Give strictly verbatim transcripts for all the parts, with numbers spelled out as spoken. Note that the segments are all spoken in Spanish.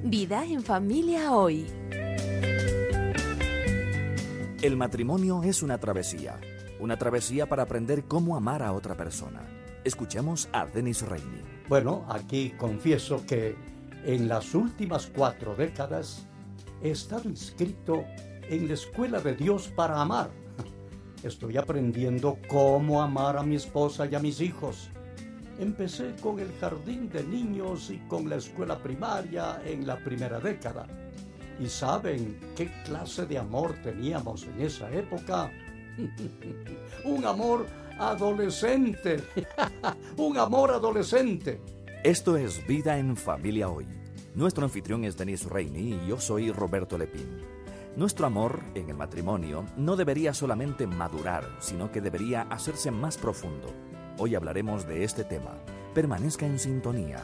Vida en familia hoy. El matrimonio es una travesía, una travesía para aprender cómo amar a otra persona. Escuchemos a Dennis Rainey. Bueno, aquí confieso que en las últimas cuatro décadas he estado inscrito en la Escuela de Dios para Amar. Estoy aprendiendo cómo amar a mi esposa y a mis hijos. Empecé con el jardín de niños y con la escuela primaria en la primera década. ¿Y saben qué clase de amor teníamos en esa época? Un amor adolescente. Un amor adolescente. Esto es Vida en Familia Hoy. Nuestro anfitrión es Dennis Rainey y yo soy Roberto Lepín. Nuestro amor en el matrimonio no debería solamente madurar, sino que debería hacerse más profundo. Hoy hablaremos de este tema. Permanezca en sintonía.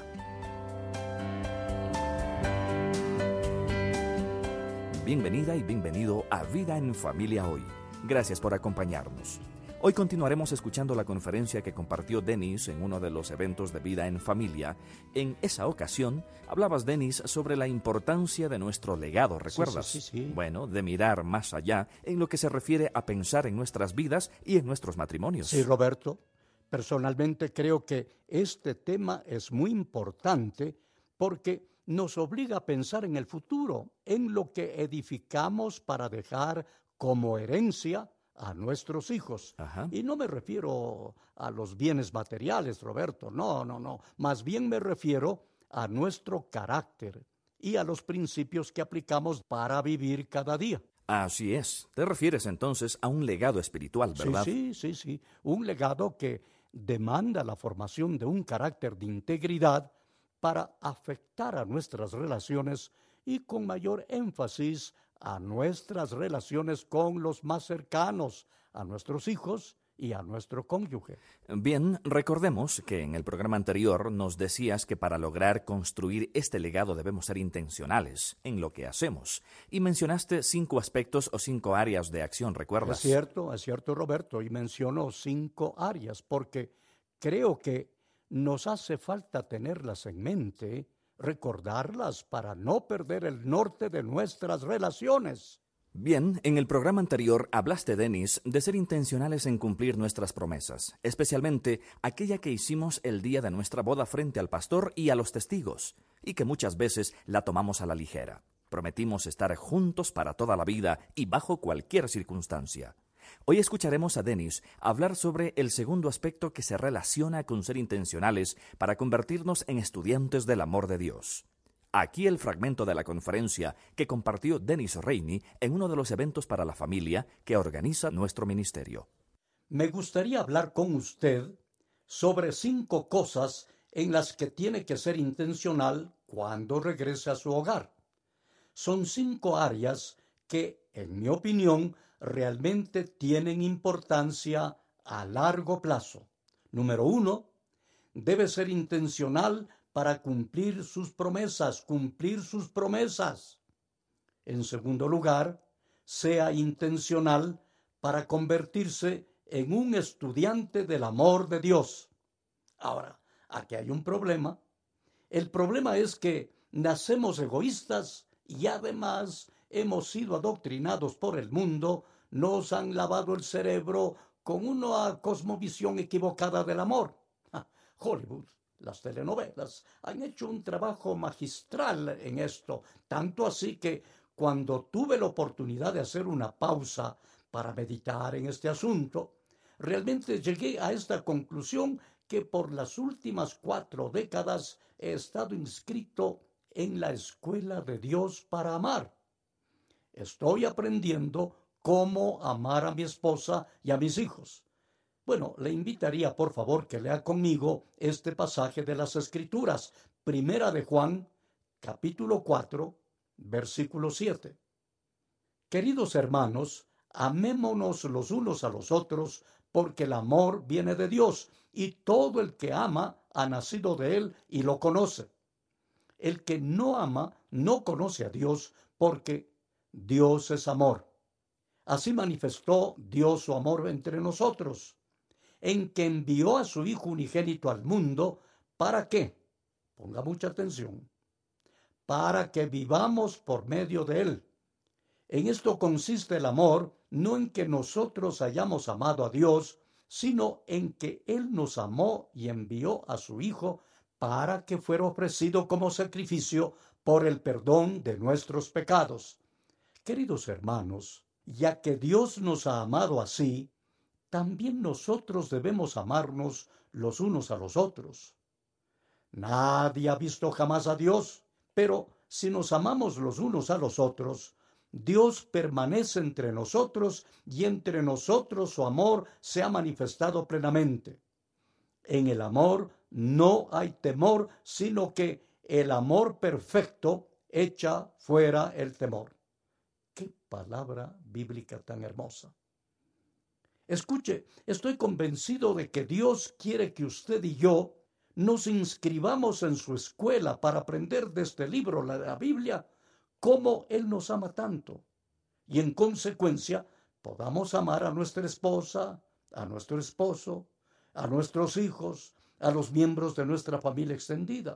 Bienvenida y bienvenido a Vida en Familia Hoy. Gracias por acompañarnos. Hoy continuaremos escuchando la conferencia que compartió Dennis en uno de los eventos de Vida en Familia. En esa ocasión, hablabas, Dennis, sobre la importancia de nuestro legado, ¿recuerdas? Sí, sí, sí, sí. Bueno, de mirar más allá en lo que se refiere a pensar en nuestras vidas y en nuestros matrimonios. Sí, Roberto. Personalmente creo que este tema es muy importante porque nos obliga a pensar en el futuro, en lo que edificamos para dejar como herencia a nuestros hijos. Ajá. Y no me refiero a los bienes materiales, Roberto, no, no, no. Más bien me refiero a nuestro carácter y a los principios que aplicamos para vivir cada día. Así es. Te refieres entonces a un legado espiritual, ¿verdad? Sí, sí, sí, sí. Un legado que demanda la formación de un carácter de integridad para afectar a nuestras relaciones y con mayor énfasis a nuestras relaciones con los más cercanos, a nuestros hijos y a nuestro cónyuge. Bien, recordemos que en el programa anterior nos decías que para lograr construir este legado debemos ser intencionales en lo que hacemos. Y mencionaste cinco aspectos o cinco áreas de acción, ¿recuerdas? Es cierto, es cierto, Roberto, y menciono cinco áreas porque creo que nos hace falta tenerlas en mente, recordarlas para no perder el norte de nuestras relaciones. Bien, en el programa anterior hablaste, Dennis, de ser intencionales en cumplir nuestras promesas, especialmente aquella que hicimos el día de nuestra boda frente al pastor y a los testigos, y que muchas veces la tomamos a la ligera. Prometimos estar juntos para toda la vida y bajo cualquier circunstancia. Hoy escucharemos a Dennis hablar sobre el segundo aspecto que se relaciona con ser intencionales para convertirnos en estudiantes del amor de Dios. Aquí el fragmento de la conferencia que compartió Dennis Rainey en uno de los eventos para la familia que organiza nuestro ministerio. Me gustaría hablar con usted sobre cinco cosas en las que tiene que ser intencional cuando regrese a su hogar. Son cinco áreas que, en mi opinión, realmente tienen importancia a largo plazo. Número uno, debe ser intencional para cumplir sus promesas, cumplir sus promesas. En segundo lugar, sea intencional para convertirse en un estudiante del amor de Dios. Ahora, aquí hay un problema. El problema es que nacemos egoístas y además hemos sido adoctrinados por el mundo, nos han lavado el cerebro con una cosmovisión equivocada del amor. Hollywood, las telenovelas, han hecho un trabajo magistral en esto, tanto así que cuando tuve la oportunidad de hacer una pausa para meditar en este asunto, realmente llegué a esta conclusión que por las últimas cuatro décadas he estado inscrito en la Escuela de Dios para Amar. Estoy aprendiendo cómo amar a mi esposa y a mis hijos. Bueno, le invitaría por favor que lea conmigo este pasaje de las Escrituras, Primera de Juan, capítulo cuatro, versículo siete. Queridos hermanos, amémonos los unos a los otros, porque el amor viene de Dios, y todo el que ama ha nacido de él y lo conoce. El que no ama no conoce a Dios, porque Dios es amor. Así manifestó Dios su amor entre nosotros, en que envió a su Hijo unigénito al mundo. ¿Para qué? Ponga mucha atención. para que vivamos por medio de él. En esto consiste el amor, no en que nosotros hayamos amado a Dios, sino en que Él nos amó y envió a su Hijo para que fuera ofrecido como sacrificio por el perdón de nuestros pecados. Queridos hermanos, ya que Dios nos ha amado así, también nosotros debemos amarnos los unos a los otros. Nadie ha visto jamás a Dios, pero si nos amamos los unos a los otros, Dios permanece entre nosotros y entre nosotros su amor se ha manifestado plenamente. En el amor no hay temor, sino que el amor perfecto echa fuera el temor. ¡Qué palabra bíblica tan hermosa! Escuche, estoy convencido de que Dios quiere que usted y yo nos inscribamos en su escuela para aprender de este libro, la, la Biblia, cómo Él nos ama tanto. Y en consecuencia, podamos amar a nuestra esposa, a nuestro esposo, a nuestros hijos, a los miembros de nuestra familia extendida.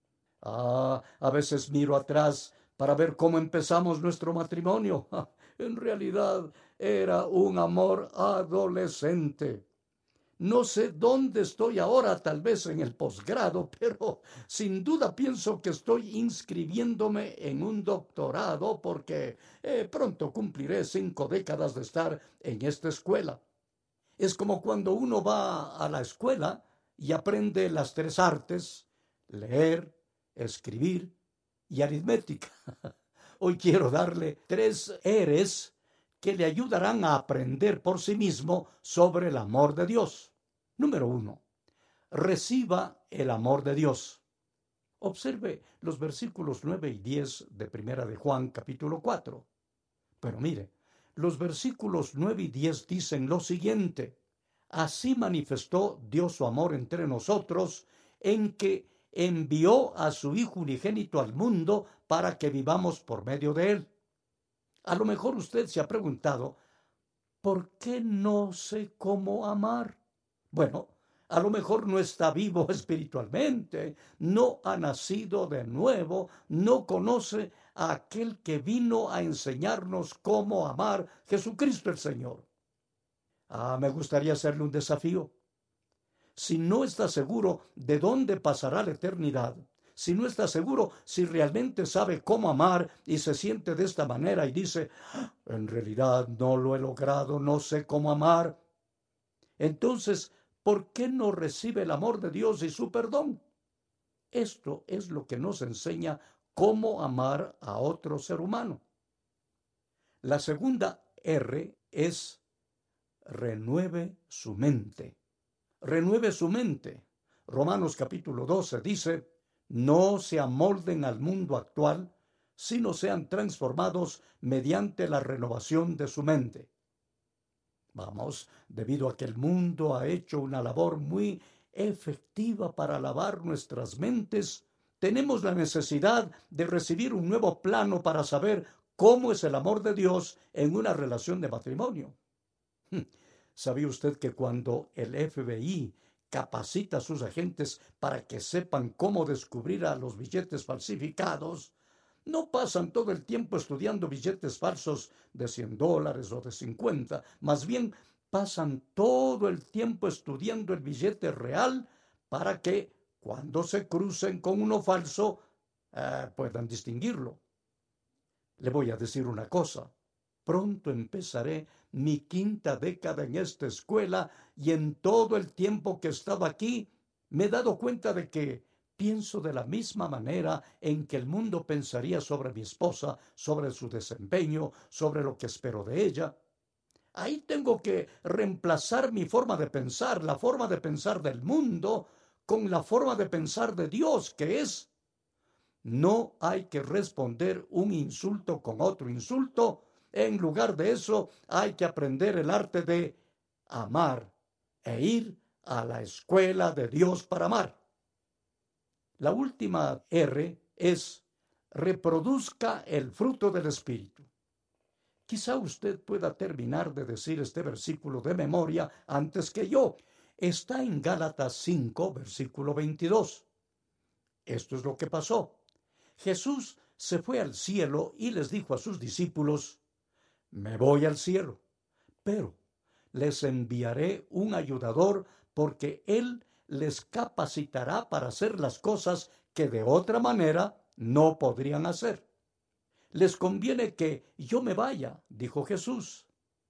Ah, a veces miro atrás para ver cómo empezamos nuestro matrimonio. En realidad era un amor adolescente. No sé dónde estoy ahora, tal vez en el posgrado, pero sin duda pienso que estoy inscribiéndome en un doctorado porque eh, pronto cumpliré cinco décadas de estar en esta escuela. Es como cuando uno va a la escuela y aprende las tres artes: leer, escribir y aritmética. Hoy quiero darle tres eres que le ayudarán a aprender por sí mismo sobre el amor de Dios. Número uno, reciba el amor de Dios. Observe los versículos nueve y diez de Primera de Juan, capítulo cuatro. Pero mire, los versículos nueve y diez dicen lo siguiente: así manifestó Dios su amor entre nosotros, en que envió a su Hijo unigénito al mundo para que vivamos por medio de él. A lo mejor usted se ha preguntado, ¿por qué no sé cómo amar? Bueno, a lo mejor no está vivo espiritualmente, no ha nacido de nuevo, no conoce a aquel que vino a enseñarnos cómo amar, Jesucristo el Señor. Ah, me gustaría hacerle un desafío. Si no está seguro de dónde pasará la eternidad, si no está seguro si realmente sabe cómo amar y se siente de esta manera y dice, en realidad no lo he logrado, no sé cómo amar, entonces, ¿por qué no recibe el amor de Dios y su perdón? Esto es lo que nos enseña cómo amar a otro ser humano. La segunda R es renueve su mente. Renueve su mente. Romanos capítulo doce dice, no se amolden al mundo actual, sino sean transformados mediante la renovación de su mente. Vamos, debido a que el mundo ha hecho una labor muy efectiva para lavar nuestras mentes, tenemos la necesidad de recibir un nuevo plano para saber cómo es el amor de Dios en una relación de matrimonio. ¿Sabía usted que cuando el F B I capacita a sus agentes para que sepan cómo descubrir a los billetes falsificados, no pasan todo el tiempo estudiando billetes falsos de cien dólares o de cincuenta, más bien pasan todo el tiempo estudiando el billete real para que cuando se crucen con uno falso eh, puedan distinguirlo? Le voy a decir una cosa, pronto empezaré mi quinta década en esta escuela y en todo el tiempo que he estado aquí me he dado cuenta de que pienso de la misma manera en que el mundo pensaría sobre mi esposa, sobre su desempeño, sobre lo que espero de ella. Ahí tengo que reemplazar mi forma de pensar, la forma de pensar del mundo, con la forma de pensar de Dios, que es: no hay que responder un insulto con otro insulto. En lugar de eso, hay que aprender el arte de amar e ir a la escuela de Dios para amar. La última R es reproduzca el fruto del Espíritu. Quizá usted pueda terminar de decir este versículo de memoria antes que yo. Está en Gálatas cinco, versículo veintidós. Esto es lo que pasó. Jesús se fue al cielo y les dijo a sus discípulos: me voy al cielo, pero les enviaré un ayudador, porque Él les capacitará para hacer las cosas que de otra manera no podrían hacer. Les conviene que yo me vaya, dijo Jesús.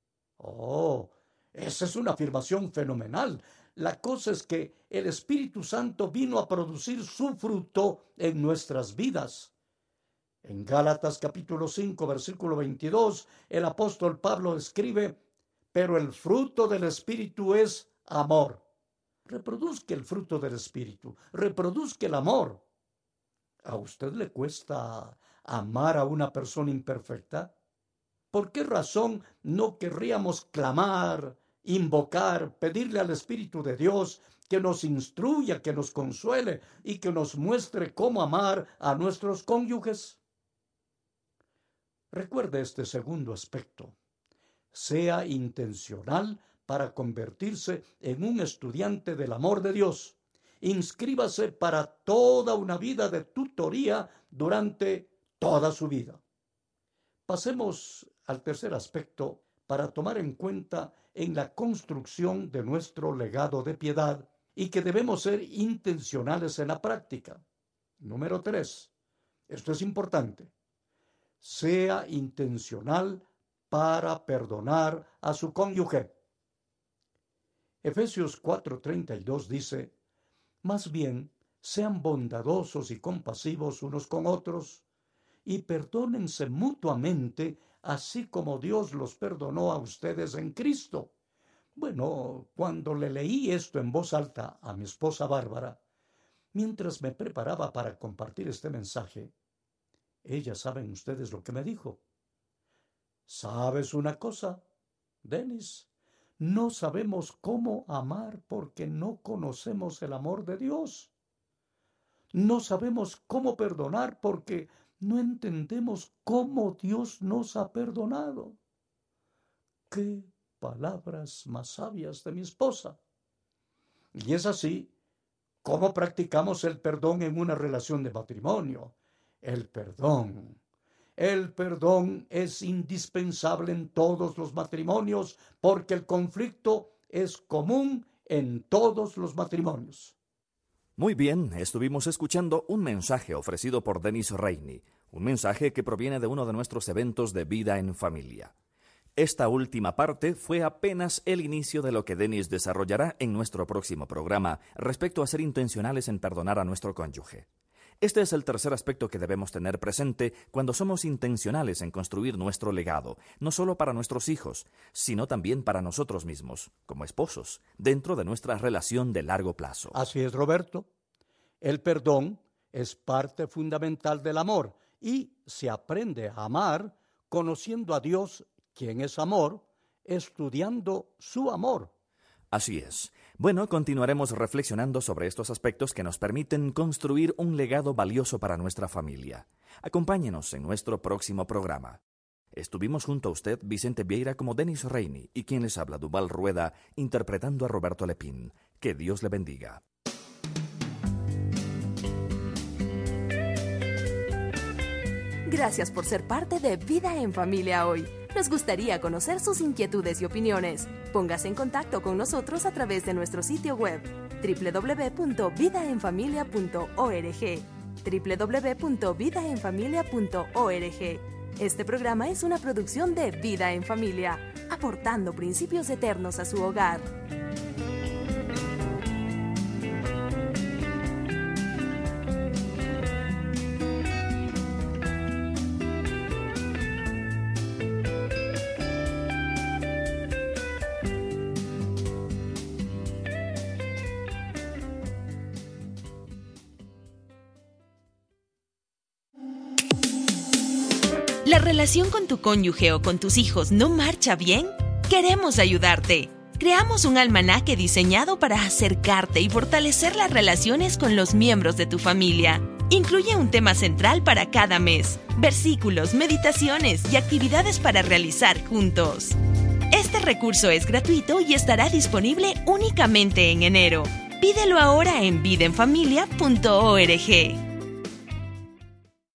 Oh, esa es una afirmación fenomenal. La cosa es que el Espíritu Santo vino a producir su fruto en nuestras vidas. En Gálatas capítulo cinco, versículo veintidós, el apóstol Pablo escribe: pero el fruto del Espíritu es amor. Reproduzca el fruto del Espíritu, reproduzca el amor. ¿A usted le cuesta amar a una persona imperfecta? ¿Por qué razón no querríamos clamar, invocar, pedirle al Espíritu de Dios que nos instruya, que nos consuele y que nos muestre cómo amar a nuestros cónyuges? Recuerde este segundo aspecto. Sea intencional para convertirse en un estudiante del amor de Dios. Inscríbase para toda una vida de tutoría durante toda su vida. Pasemos al tercer aspecto para tomar en cuenta en la construcción de nuestro legado de piedad y que debemos ser intencionales en la práctica. Número tres. Esto es importante. Sea intencional para perdonar a su cónyuge. Efesios cuatro treinta y dos dice: más bien, sean bondadosos y compasivos unos con otros, y perdónense mutuamente, así como Dios los perdonó a ustedes en Cristo. Bueno, cuando le leí esto en voz alta a mi esposa Bárbara, mientras me preparaba para compartir este mensaje, ella, ¿saben ustedes lo que me dijo? ¿Sabes una cosa, Denis? No sabemos cómo amar porque no conocemos el amor de Dios. No sabemos cómo perdonar porque no entendemos cómo Dios nos ha perdonado. ¡Qué palabras más sabias de mi esposa! Y es así como practicamos el perdón en una relación de matrimonio. El perdón. El perdón es indispensable en todos los matrimonios porque el conflicto es común en todos los matrimonios. Muy bien, estuvimos escuchando un mensaje ofrecido por Denis Rainey, un mensaje que proviene de uno de nuestros eventos de Vida en Familia. Esta última parte fue apenas el inicio de lo que Denis desarrollará en nuestro próximo programa respecto a ser intencionales en perdonar a nuestro cónyuge. Este es el tercer aspecto que debemos tener presente cuando somos intencionales en construir nuestro legado, no solo para nuestros hijos, sino también para nosotros mismos, como esposos, dentro de nuestra relación de largo plazo. Así es, Roberto. El perdón es parte fundamental del amor y se aprende a amar conociendo a Dios, quien es amor, estudiando su amor. Así es. Bueno, continuaremos reflexionando sobre estos aspectos que nos permiten construir un legado valioso para nuestra familia. Acompáñenos en nuestro próximo programa. Estuvimos junto a usted, Vicente Vieira, como Denis Rainey, y quien les habla, Duval Rueda, interpretando a Roberto Lepín. Que Dios le bendiga. Gracias por ser parte de Vida en Familia hoy. Nos gustaría conocer sus inquietudes y opiniones. Póngase en contacto con nosotros a través de nuestro sitio web doble u doble u doble u punto vida en familia punto org doble u doble u doble u punto vida en familia punto org. Este programa es una producción de Vida en Familia, aportando principios eternos a su hogar. ¿La relación con tu cónyuge o con tus hijos no marcha bien? Queremos ayudarte. Creamos un almanaque diseñado para acercarte y fortalecer las relaciones con los miembros de tu familia. Incluye un tema central para cada mes, versículos, meditaciones y actividades para realizar juntos. Este recurso es gratuito y estará disponible únicamente en enero. Pídelo ahora en vida en familia punto org.